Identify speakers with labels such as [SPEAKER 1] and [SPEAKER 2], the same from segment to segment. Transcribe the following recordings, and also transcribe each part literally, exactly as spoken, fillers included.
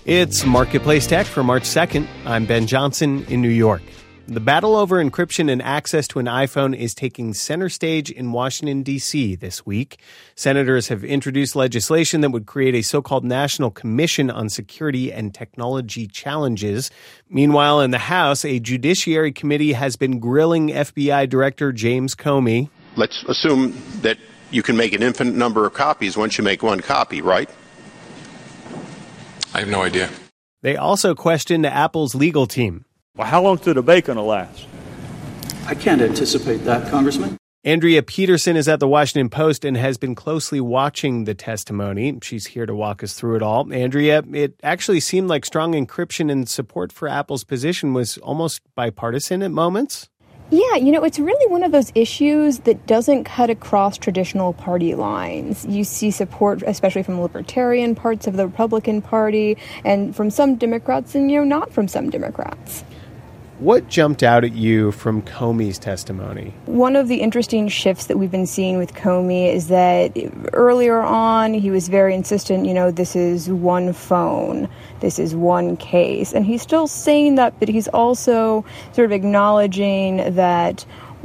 [SPEAKER 1] It's Marketplace Tech for March second. I'm Ben Johnson in New York. The battle over encryption and access to an iPhone is taking center stage in Washington, D C this week. Senators have introduced legislation that would create a so-called National Commission on Security and Technology Challenges. Meanwhile, in the House, a Judiciary Committee has been grilling F B I Director James Comey.
[SPEAKER 2] Let's assume that you can make an infinite number of copies once you make one copy, right?
[SPEAKER 3] I have no idea.
[SPEAKER 1] They also questioned Apple's legal team.
[SPEAKER 4] Well, how long's the debate going to last?
[SPEAKER 5] I can't anticipate that, Congressman.
[SPEAKER 1] Andrea Peterson is at the Washington Post and has been closely watching the testimony. She's here to walk us through it all. Andrea, it actually seemed like strong encryption and support for Apple's position was almost bipartisan at moments.
[SPEAKER 6] Yeah, you know, it's really one of those issues that doesn't cut across traditional party lines. You see support, especially from libertarian parts of the Republican Party and from some Democrats and, you know, not from some Democrats.
[SPEAKER 1] What jumped out at you from Comey's testimony?
[SPEAKER 6] One of the interesting shifts that we've been seeing with Comey is that earlier on, he was very insistent, you know, this is one phone, this is one case. And he's still saying that, but he's also sort of acknowledging that,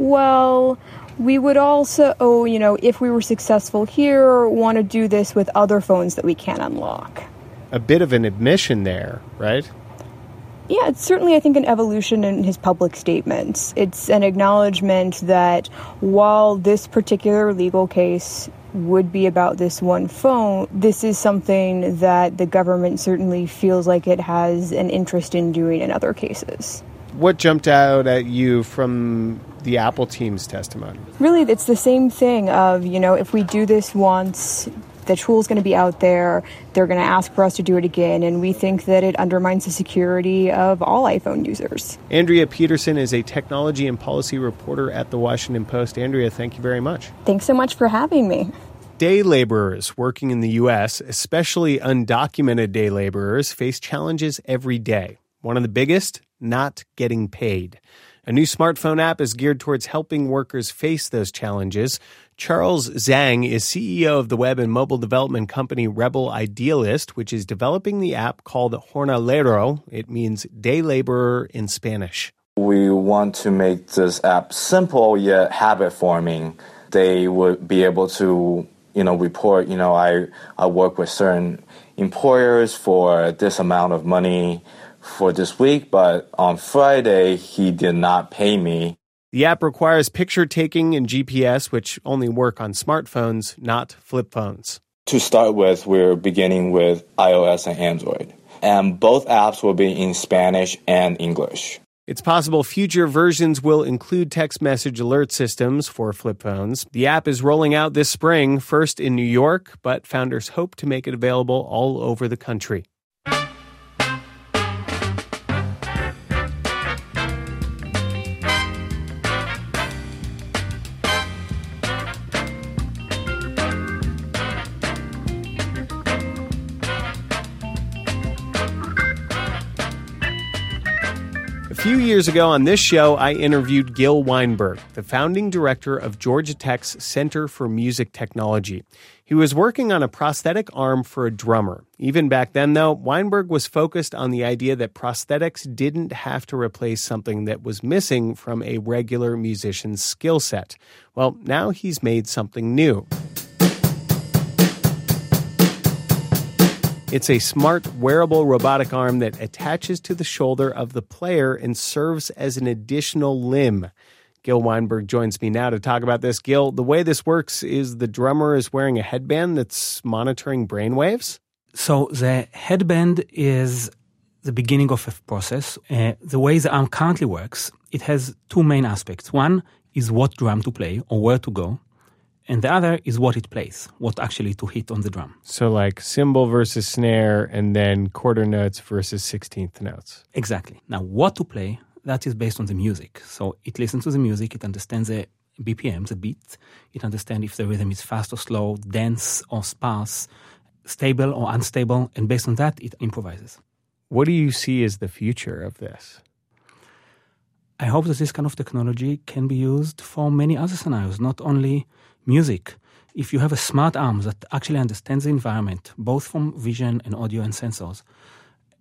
[SPEAKER 6] well, we would also, oh, you know, if we were successful here, want to do this with other phones that we can't unlock.
[SPEAKER 1] A bit of an admission there, right?
[SPEAKER 6] Yeah, it's certainly, I think, an evolution in his public statements. It's an acknowledgement that while this particular legal case would be about this one phone, this is something that the government certainly feels like it has an interest in doing in other cases.
[SPEAKER 1] What jumped out at you from the Apple team's testimony?
[SPEAKER 6] Really, it's the same thing of, you know, if we do this once, the tool's going to be out there, they're going to ask for us to do it again, and we think that it undermines the security of all iPhone users.
[SPEAKER 1] Andrea Peterson is a technology and policy reporter at The Washington Post. Andrea, thank you very much.
[SPEAKER 6] Thanks so much for having me.
[SPEAKER 1] Day laborers working in the U S, especially undocumented day laborers, face challenges every day. One of the biggest, not getting paid. A new smartphone app is geared towards helping workers face those challenges. Charles Zhang is C E O of the web and mobile development company Rebel Idealist, which is developing the app called Jornalero. It means day laborer in Spanish.
[SPEAKER 7] We want to make this app simple yet habit-forming. They would be able to, you know, report, you know, I, I work with certain employers for this amount of money for this week, but on Friday, he did not pay me.
[SPEAKER 1] The app requires picture taking and G P S, which only work on smartphones, not flip phones.
[SPEAKER 7] To start with, we're beginning with iOS and Android. And both apps will be in Spanish and English.
[SPEAKER 1] It's possible future versions will include text message alert systems for flip phones. The app is rolling out this spring, first in New York, but founders hope to make it available all over the country. A few years ago on this show, I interviewed Gil Weinberg, the founding director of Georgia Tech's Center for Music Technology. He was working on a prosthetic arm for a drummer. Even back then, though, Weinberg was focused on the idea that prosthetics didn't have to replace something that was missing from a regular musician's skill set. Well, now he's made something new. It's a smart, wearable robotic arm that attaches to the shoulder of the player and serves as an additional limb. Gil Weinberg joins me now to talk about this. Gil, the way this works is the drummer is wearing a headband that's monitoring brainwaves?
[SPEAKER 8] So the headband is the beginning of a process. Uh, the way the arm currently works, it has two main aspects. One is what drum to play or where to go. And the other is what it plays, what actually to hit on the drum.
[SPEAKER 1] So like cymbal versus snare and then quarter notes versus sixteenth notes.
[SPEAKER 8] Exactly. Now, what to play, that is based on the music. So it listens to the music, it understands the B P M, the beat. It understands if the rhythm is fast or slow, dense or sparse, stable or unstable. And based on that, it improvises.
[SPEAKER 1] What do you see as the future of this?
[SPEAKER 8] I hope that this kind of technology can be used for many other scenarios, not only music. If you have a smart arm that actually understands the environment, both from vision and audio and sensors,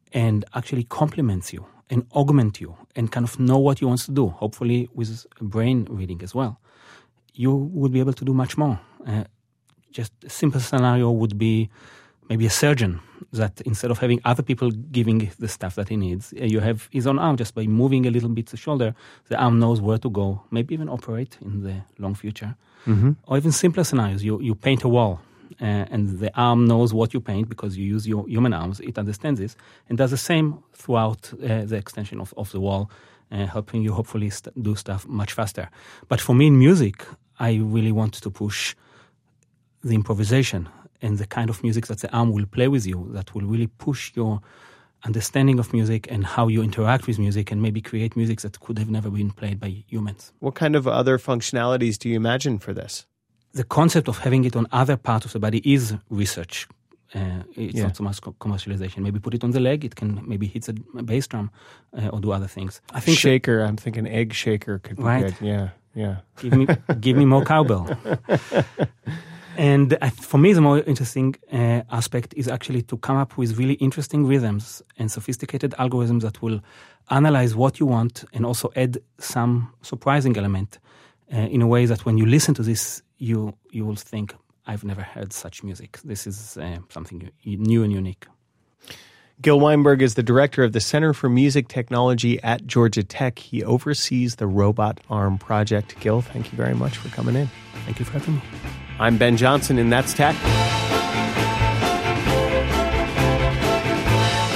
[SPEAKER 8] and actually complements you and augment you and kind of know what you want to do, hopefully with brain reading as well, you would be able to do much more. Uh, just a simple scenario would be maybe a surgeon that instead of having other people giving the stuff that he needs, uh, you have his own arm. Just by moving a little bit the shoulder, the arm knows where to go, maybe even operate in the long future. Mm-hmm. Or even simpler scenarios, you, you paint a wall. Uh, and the arm knows what you paint because you use your human arms. It understands this and does the same throughout uh, the extension of, of the wall, uh, helping you hopefully st- do stuff much faster. But for me in music, I really want to push the improvisation and the kind of music that the arm will play with you, that will really push your understanding of music and how you interact with music and maybe create music that could have never been played by humans.
[SPEAKER 1] What kind of other functionalities do you imagine for this?
[SPEAKER 8] The concept of having it on other parts of the body is research. Uh, it's yeah. not so much commercialization. Maybe put it on the leg. It can maybe hit a bass drum uh, or do other things.
[SPEAKER 1] I think shaker. That, I'm thinking egg shaker could be
[SPEAKER 8] right?
[SPEAKER 1] good. Yeah, yeah.
[SPEAKER 8] Give me, give me more cowbell. And uh, for me, the more interesting uh, aspect is actually to come up with really interesting rhythms and sophisticated algorithms that will analyze what you want and also add some surprising element uh, in a way that when you listen to this, you you will think, I've never heard such music. This is uh, something new and unique.
[SPEAKER 1] Gil Weinberg is the director of the Center for Music Technology at Georgia Tech. He oversees the Robot Arm Project. Gil, thank you very much for coming in.
[SPEAKER 8] Thank you for having me.
[SPEAKER 1] I'm Ben Johnson, and that's Tech.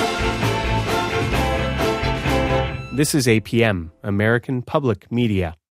[SPEAKER 1] This is A P M, American Public Media.